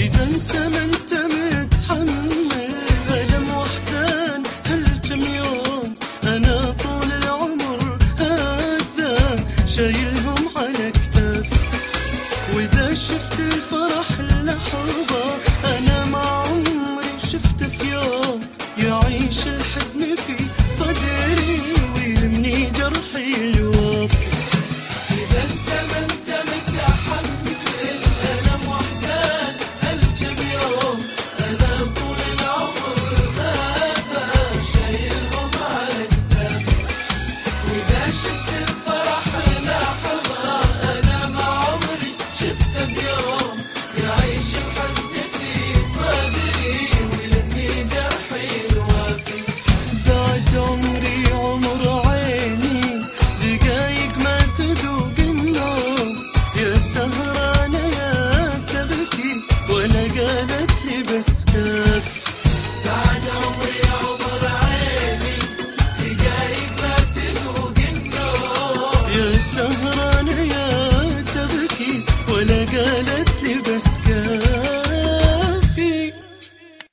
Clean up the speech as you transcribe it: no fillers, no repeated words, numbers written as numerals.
وإذا انت ما انت متحمل ألم وأحزان هالكم يوم، أنا طول العمر هذا شايلهم على كتافي. وإذا شفت الفرح اللحظة أنا ما عمري شفته في يوم، يعيش الحزن في صدري ويلمني جرحي الوافي. إذا انت ما انت متحمل ألم وأحزان هالكم يوم، أنا طول العمر هذا شايلهم على كتافي. وإذا شفت الفرح لحظة أنا ما عمري شفته بيوم، يعيش الحزن في صدري ويلمني جرحي الوافي. بعد عمري عمر عيني دقايق ما تذوق النوم، يا سهرانة يا تبكي ولا قالت لي بس كافي. بعد عمري عمر عيني دقايق ما تذوق النوم، يا سهرانة يا تبكي ولا قالت لي بس